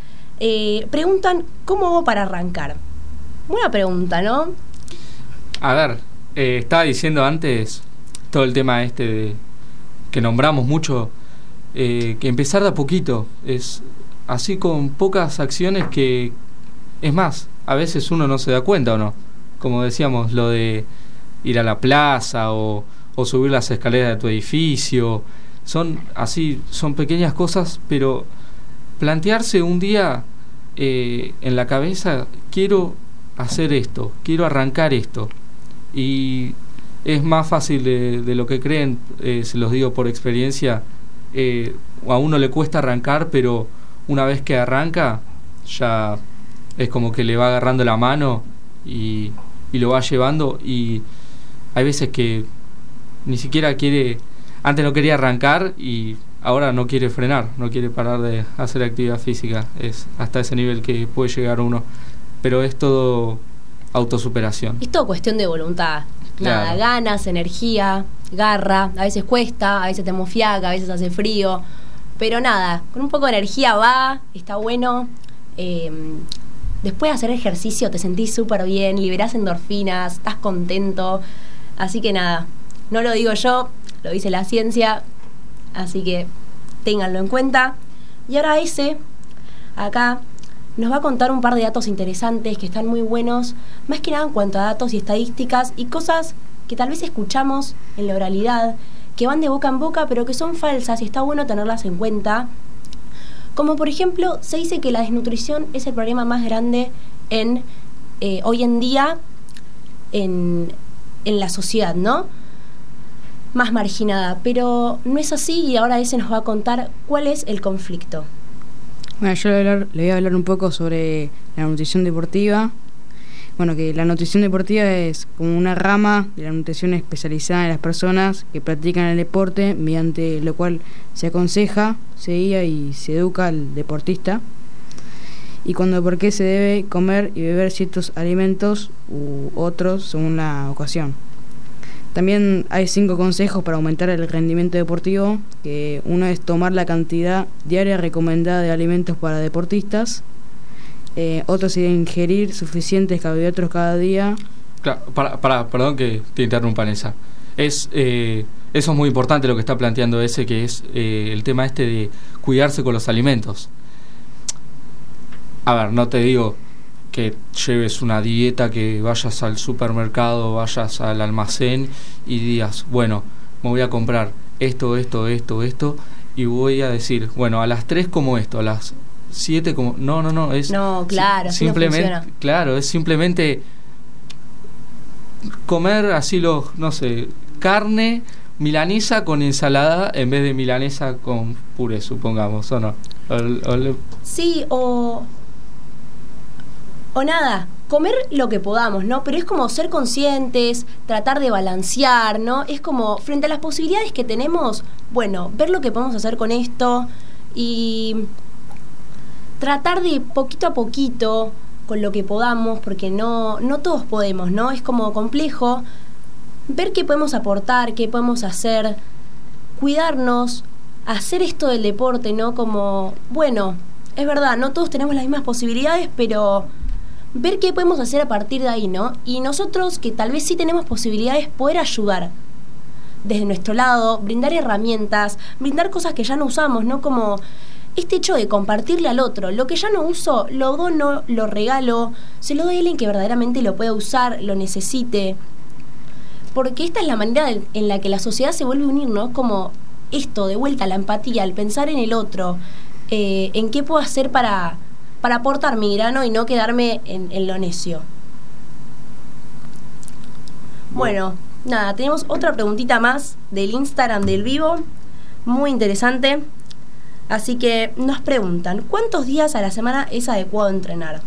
Eh, preguntan, ¿cómo hago para arrancar? Buena pregunta, ¿no? A ver, eh, estaba diciendo antes todo el tema este de, que nombramos mucho, eh, que empezar de a poquito, es así con pocas acciones que, es más, a veces uno no se da cuenta o no, como decíamos, lo de ir a la plaza o, o subir las escaleras de tu edificio, son así, son pequeñas cosas, pero plantearse un día eh, en la cabeza, quiero hacer esto, quiero arrancar esto, y es más fácil de, de lo que creen, eh, se los digo por experiencia, eh, a uno le cuesta arrancar, pero una vez que arranca ya es como que le va agarrando la mano y, y lo va llevando, y hay veces que ni siquiera quiere, antes no quería arrancar y ahora no quiere frenar, no quiere parar de hacer actividad física, es hasta ese nivel que puede llegar uno, pero es todo autosuperación. Es todo cuestión de voluntad. Nada, Claro. ganas, energía, garra. A veces cuesta, a veces te mofiaca, a veces hace frío. Pero nada, con un poco de energía va, está bueno. Eh, después de hacer ejercicio te sentís súper bien, liberás endorfinas, estás contento. Así que nada, no lo digo yo, lo dice la ciencia. Así que ténganlo en cuenta. Y ahora ese, acá, nos va a contar un par de datos interesantes que están muy buenos, más que nada en cuanto a datos y estadísticas y cosas que tal vez escuchamos en la oralidad, que van de boca en boca, pero que son falsas y está bueno tenerlas en cuenta. Como por ejemplo, se dice que la desnutrición es el problema más grande en eh, hoy en día en, en la sociedad, ¿no? Más marginada, pero no es así y ahora ese nos va a contar cuál es el conflicto. Bueno, yo le voy, a hablar, le voy a hablar un poco sobre la nutrición deportiva. Bueno, que la nutrición deportiva es como una rama de la nutrición especializada en las personas que practican el deporte, mediante lo cual se aconseja, se guía y se educa al deportista. Y cuando por qué se debe comer y beber ciertos alimentos u otros según la ocasión. También hay cinco consejos para aumentar el rendimiento deportivo, que uno es tomar la cantidad diaria recomendada de alimentos para deportistas, eh, otro sería ingerir suficientes carbohidratos cada día. Claro, para, para, perdón que te interrumpa en esa. Es, eh, eso es muy importante lo que está planteando ese, que es eh, el tema este de cuidarse con los alimentos. A ver, no te digo que lleves una dieta, que vayas al supermercado, vayas al almacén y digas, bueno, me voy a comprar esto, esto, esto, esto, y voy a decir, bueno, a las tres como esto, a las siete como... No, no, no, es... No, claro, así no simplemente, funciona. claro, es simplemente comer así los, no sé, carne, milanesa con ensalada en vez de milanesa con puré, supongamos, ¿o no? O, o, Sí, o... O nada, comer lo que podamos, ¿no? Pero es como ser conscientes, tratar de balancear, ¿no? Es como, frente a las posibilidades que tenemos, bueno, ver lo que podemos hacer con esto y tratar de poquito a poquito, con lo que podamos, porque no, no todos podemos, ¿no? Es como complejo, ver qué podemos aportar, qué podemos hacer, cuidarnos, hacer esto del deporte, ¿no? Como, bueno, es verdad, no todos tenemos las mismas posibilidades, pero ver qué podemos hacer a partir de ahí, ¿no? Y nosotros, que tal vez sí tenemos posibilidades, poder ayudar desde nuestro lado, brindar herramientas, brindar cosas que ya no usamos, ¿no? Como este hecho de compartirle al otro. Lo que ya no uso, lo dono, lo regalo, se lo doy a alguien que verdaderamente lo pueda usar, lo necesite. Porque esta es la manera en la que la sociedad se vuelve a unir, ¿no? Como esto, de vuelta, la empatía, el pensar en el otro, eh, en qué puedo hacer para... para aportar mi grano y no quedarme en, en lo necio. Bueno, nada, tenemos otra preguntita más del Instagram del vivo, muy interesante. Así que nos preguntan, ¿cuántos días a la semana es adecuado entrenar?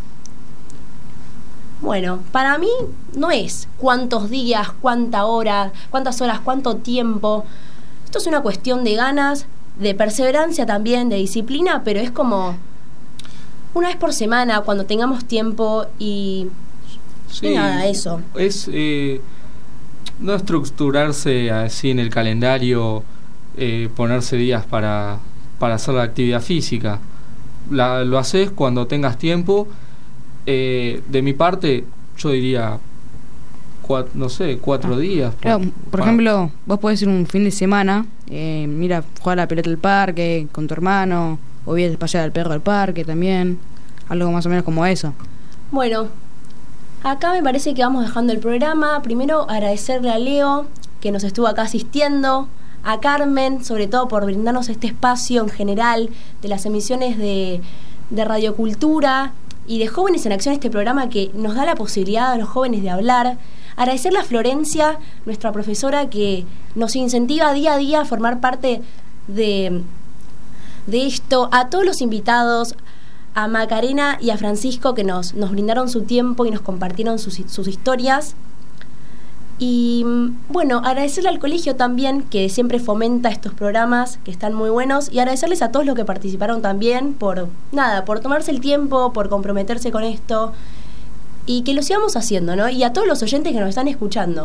Bueno, para mí no es cuántos días, cuánta hora, cuántas horas, cuánto tiempo. Esto es una cuestión de ganas, de perseverancia también, de disciplina, pero es como una vez por semana, cuando tengamos tiempo y, sí, y nada, eso. Es eh, no estructurarse así en el calendario, eh, ponerse días para, para hacer la actividad física. La, lo haces cuando tengas tiempo. Eh, de mi parte, yo diría, cuatro, no sé, cuatro ah, días. Por, claro, por ejemplo, vos podés ir un fin de semana, eh, mira, jugar a la pelota al parque con tu hermano, o bien pasear al perro al parque también, algo más o menos como eso. Bueno, acá me parece que vamos dejando el programa. Primero agradecerle a Leo, que nos estuvo acá asistiendo, a Carmen, sobre todo por brindarnos este espacio en general de las emisiones de, de Radiocultura y de Jóvenes en Acción, este programa que nos da la posibilidad a los jóvenes de hablar. Agradecerle a Florencia, nuestra profesora, que nos incentiva día a día a formar parte de, de esto. A todos los invitados, a Macarena y a Francisco, que nos, nos brindaron su tiempo y nos compartieron sus, sus historias. Y bueno, agradecerle al colegio también, que siempre fomenta estos programas que están muy buenos, y agradecerles a todos los que participaron también por, nada, por tomarse el tiempo, por comprometerse con esto, y que lo sigamos haciendo, ¿no? Y a todos los oyentes que nos están escuchando.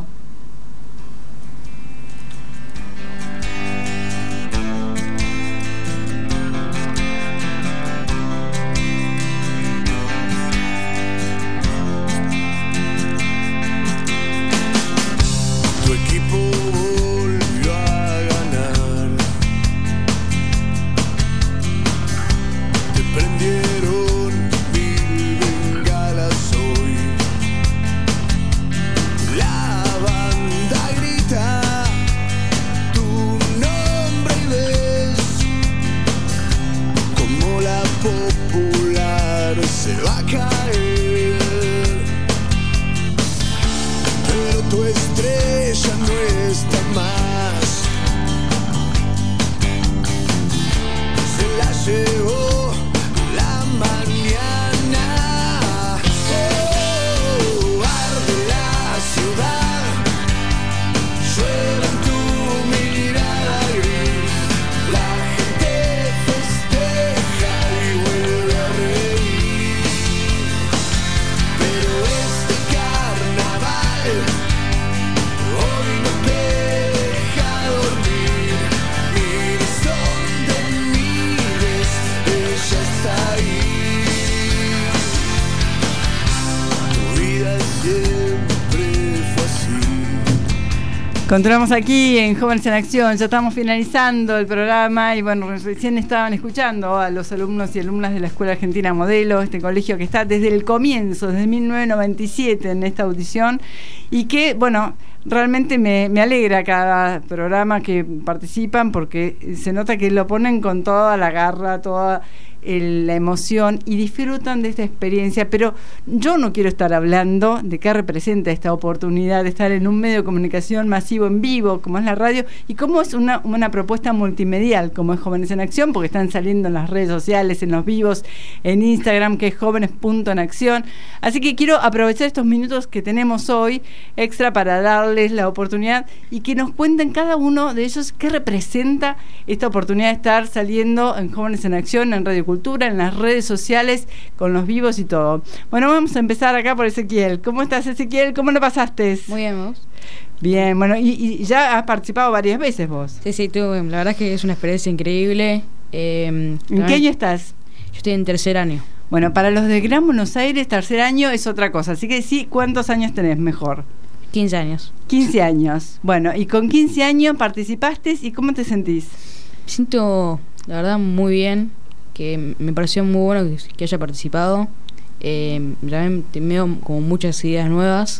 Continuamos aquí en Jóvenes en Acción, ya estamos finalizando el programa y bueno, recién estaban escuchando a los alumnos y alumnas de la Escuela Argentina Modelo, este colegio que está desde el comienzo, desde mil novecientos noventa y siete en esta audición y que, bueno, realmente me, me alegra cada programa que participan porque se nota que lo ponen con toda la garra, toda el, la emoción y disfrutan de esta experiencia, pero yo no quiero estar hablando de qué representa esta oportunidad de estar en un medio de comunicación masivo en vivo como es la radio y cómo es una, una propuesta multimedial como es Jóvenes en Acción, porque están saliendo en las redes sociales, en los vivos, en Instagram, que es jóvenes punto en acción. Así que quiero aprovechar estos minutos que tenemos hoy extra para darles la oportunidad y que nos cuenten cada uno de ellos qué representa esta oportunidad de estar saliendo en Jóvenes en Acción, en Radio Cultura, en las redes sociales, con los vivos y todo. Bueno, vamos a empezar acá por Ezequiel. ¿Cómo estás, Ezequiel? ¿Cómo lo pasaste? Muy bien, ¿vos? Bien, bueno, y, y ya has participado varias veces vos. Sí, sí, tuve, la verdad es que es una experiencia increíble. Eh, ¿En qué año estás? Yo estoy en tercer año. Bueno, para los de Gran Buenos Aires, tercer año es otra cosa. Así que sí, ¿cuántos años tenés mejor? quince años. quince años. Bueno, y con quince años participaste, ¿y cómo te sentís? Me siento, la verdad, muy bien, que me pareció muy bueno que, que haya participado. Eh, también tengo como muchas ideas nuevas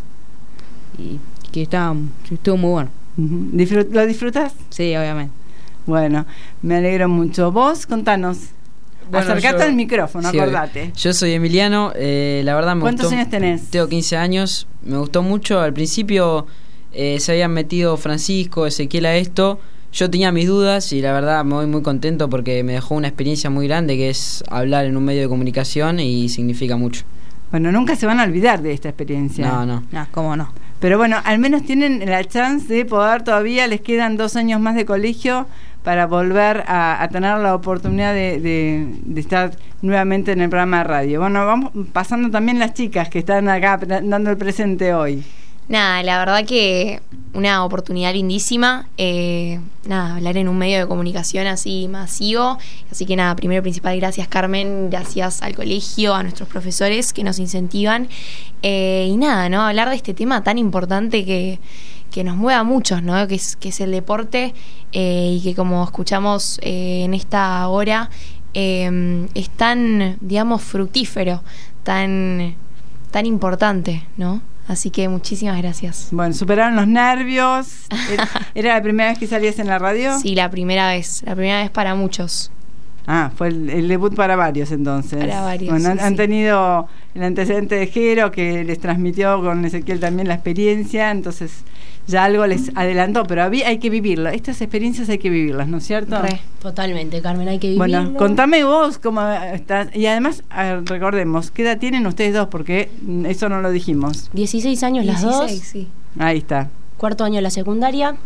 y que estaba, estuvo muy bueno. Uh-huh. ¿Disfrut- ¿Lo disfrutas? Sí, obviamente. Bueno, me alegro mucho. Vos, contanos. Bueno, acercate yo, al micrófono, sí, acordate. Yo soy Emiliano, eh, la verdad me ¿Cuántos gustó, años tenés? Tengo quince años, me gustó mucho. Al principio eh, se habían metido Francisco, Ezequiel a esto yo tenía mis dudas y la verdad me voy muy contento porque me dejó una experiencia muy grande que es hablar en un medio de comunicación y significa mucho. Bueno, nunca se van a olvidar de esta experiencia. No, no. No, cómo no. Pero bueno, al menos tienen la chance de poder todavía, les quedan dos años más de colegio para volver a, a tener la oportunidad de, de, de estar nuevamente en el programa de radio. Bueno, vamos pasando también las chicas que están acá dando el presente hoy. Nada, la verdad que una oportunidad lindísima, eh, nada, hablar en un medio de comunicación así masivo, así que nada, primero y principal, gracias Carmen, gracias al colegio, a nuestros profesores que nos incentivan, eh, y nada, ¿no? Hablar de este tema tan importante que, que nos mueve a muchos, ¿no? Que es, que es el deporte, eh, y que como escuchamos eh, en esta hora, eh, es tan, digamos, fructífero, tan, tan importante, ¿no? Así que muchísimas gracias. Bueno, superaron los nervios. ¿Era la primera vez que salías en la radio? Sí, la primera vez. La primera vez para muchos. Ah, fue el, el debut para varios entonces. Para varios, Bueno, sí, han, han sí. tenido el antecedente de Jero que les transmitió con Ezequiel también la experiencia, entonces ya algo les adelantó, pero había, hay que vivirlo. Estas experiencias hay que vivirlas, ¿no es cierto? Re, totalmente, Carmen, hay que vivirlo. Bueno, contame vos cómo estás. Y además, eh, recordemos, ¿qué edad tienen ustedes dos? Porque mm, eso no lo dijimos. dieciséis años las dos. dieciséis, sí. Ahí está. Cuarto año de la secundaria.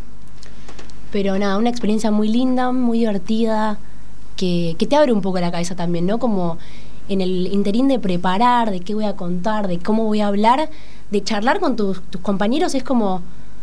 Pero nada, una experiencia muy linda, muy divertida, que, que te abre un poco la cabeza también, ¿no? Como en el interín de preparar, de qué voy a contar, de cómo voy a hablar, de charlar con tus, tus compañeros, es como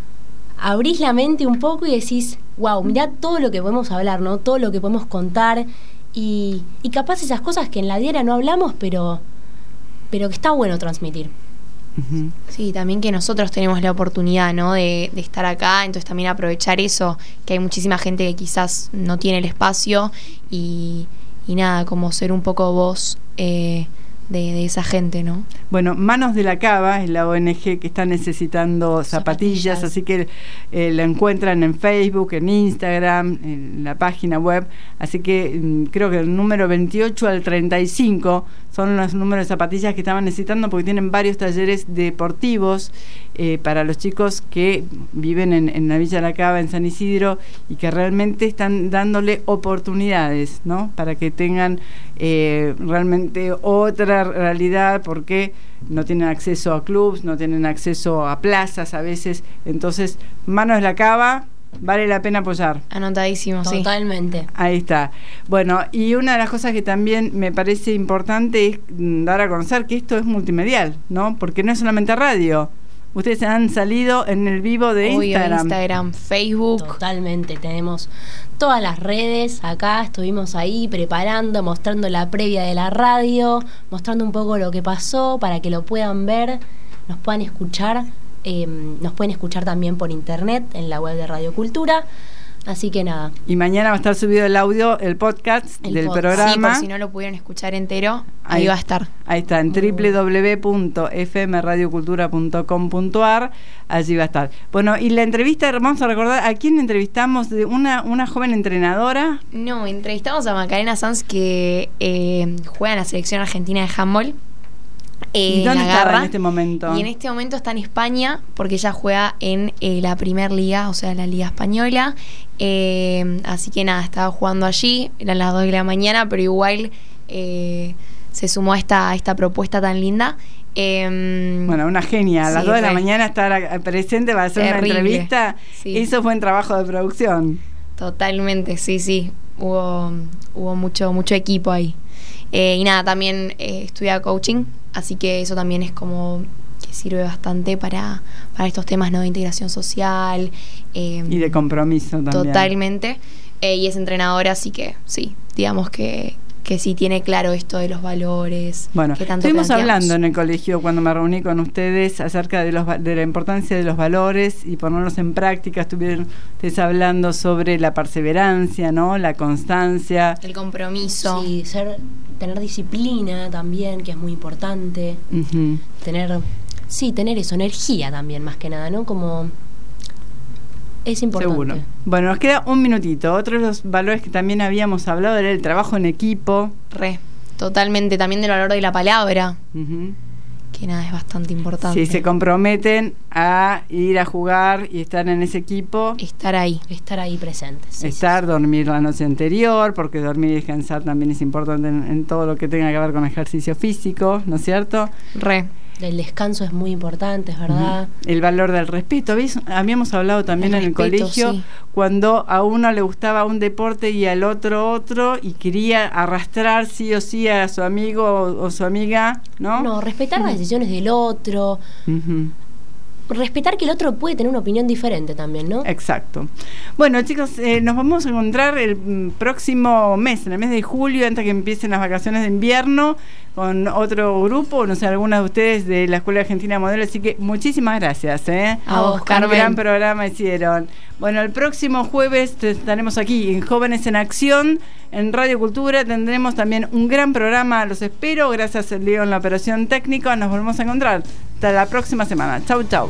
abrís la mente un poco y decís, wow, mirá todo lo que podemos hablar, ¿no? Todo lo que podemos contar y, y capaz esas cosas que en la diaria no hablamos, pero, pero que está bueno transmitir. Uh-huh. Sí, también que nosotros tenemos la oportunidad, ¿no? de, de estar acá, entonces también aprovechar eso, que hay muchísima gente que quizás no tiene el espacio y, y nada, como ser un poco voz eh, de, de esa gente, ¿no? Bueno, Manos de la Cava es la O N G que está necesitando zapatillas, zapatillas. Así que eh, la encuentran en Facebook, en Instagram, en la página web, así que mm, creo que el número veintiocho al treinta y cinco son los números de zapatillas que estaban necesitando porque tienen varios talleres deportivos eh, para los chicos que viven en, en la Villa de la Cava, en San Isidro, y que realmente están dándole oportunidades, ¿no? Para que tengan eh, realmente otra realidad, porque no tienen acceso a clubs, no tienen acceso a plazas a veces. Entonces, Manos de la Cava, vale la pena apoyar. Anotadísimo, sí. Totalmente. Ahí está. Bueno, y una de las cosas que también me parece importante es dar a conocer que esto es multimedial, ¿no? Porque no es solamente radio. Ustedes han salido en el vivo de Obvio, Instagram. Instagram, Facebook. Totalmente, tenemos todas las redes acá, estuvimos ahí preparando, mostrando la previa de la radio, mostrando un poco lo que pasó para que lo puedan ver, nos puedan escuchar, eh, nos pueden escuchar también por internet en la web de Radio Cultura. Así que nada. Y mañana va a estar subido el audio, el podcast el del podcast. programa. Sí, por si no lo pudieron escuchar entero, ahí, ahí va a estar. Ahí está, en doble u doble u doble u punto f m radio cultura punto com punto a r, allí va a estar. Bueno, y la entrevista, vamos a recordar, ¿a quién entrevistamos? De una, una joven entrenadora. No, entrevistamos a Macarena Sanz, que eh, juega en la selección argentina de handball. Eh, ¿Y dónde la estaba garra, en este momento? Y en este momento está en España, porque ella juega en eh, la Primer Liga, o sea, la Liga Española. Eh, así que nada, estaba jugando allí, eran las dos de la mañana, pero igual eh, se sumó a esta, a esta propuesta tan linda. Eh, bueno, una genia, a las sí, dos de la re. mañana estar presente para hacer Terrible. una entrevista. Sí. Eso fue un trabajo de producción. Totalmente, sí, sí. Hubo, hubo mucho, mucho equipo ahí. Eh, y nada, también eh, estudia coaching, así que eso también es como que sirve bastante para, para estos temas, ¿no? De integración social. Eh, Y de compromiso también. Totalmente. Eh, y es entrenadora, así que sí, digamos que, que sí tiene claro esto de los valores. Bueno, que tanto estuvimos planteamos. hablando en el colegio cuando me reuní con ustedes acerca de, los, de la importancia de los valores y ponerlos en práctica. Estuvieron ustedes hablando sobre la perseverancia, ¿no? La constancia. El compromiso. Sí, ser, tener disciplina también, que es muy importante. Uh-huh. Tener, sí, tener eso, energía también, más que nada, ¿no? Como es importante. Seguro. Bueno, nos queda un minutito. Otro de los valores que también habíamos hablado era el trabajo en equipo. Re, totalmente. También del valor de la palabra. Uh-huh. que nada, es bastante importante. Si se comprometen a ir a jugar y estar en ese equipo. Estar ahí. Estar ahí presentes. Sí, estar, sí, sí. dormir la noche anterior, porque dormir y descansar también es importante en, en todo lo que tenga que ver con ejercicio físico, ¿no es cierto? Re. El descanso es muy importante, es verdad. Uh-huh. El valor del respeto. ¿Ves? Habíamos hablado también el en respeto, el colegio, sí. Cuando a uno le gustaba un deporte y al otro otro, y quería arrastrar sí o sí a su amigo o, o su amiga, ¿no? No, respetar uh-huh. las decisiones del otro. Uh-huh. Respetar que el otro puede tener una opinión diferente también, ¿no? Exacto. Bueno, chicos, eh, nos vamos a encontrar el mm, próximo mes, en el mes de julio, antes que empiecen las vacaciones de invierno, con otro grupo, no sé, algunas de ustedes de la Escuela Argentina Modelo, así que muchísimas gracias, ¿eh? A vos, Carmen. Un gran programa hicieron. Bueno, el próximo jueves estaremos aquí en Jóvenes en Acción, en Radio Cultura, tendremos también un gran programa, los espero, gracias a Leo en la operación técnica, nos volvemos a encontrar. Hasta la próxima semana. Chau, chau.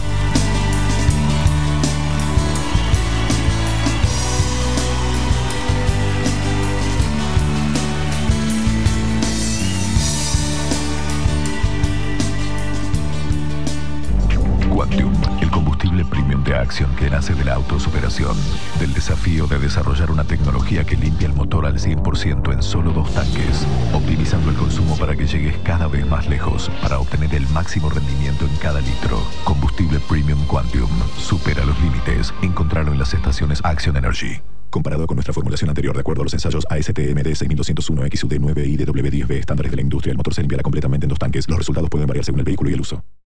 Quantium, el combustible premium de Acción que nace de la autosuperación, del desafío de desarrollar una tecnología que limpia el motor al cien por ciento en solo dos tanques, optimizando el consumo para que llegues cada vez más lejos, para obtener el máximo rendimiento en cada litro. Combustible premium Quantium supera los límites. Encontrarlo en las estaciones Action Energy. Comparado con nuestra formulación anterior, de acuerdo a los ensayos A S T M D seis mil doscientos uno X U D nueve y D W diez B estándares de la industria, el motor se limpiará completamente en dos tanques. Los resultados pueden variar según el vehículo y el uso.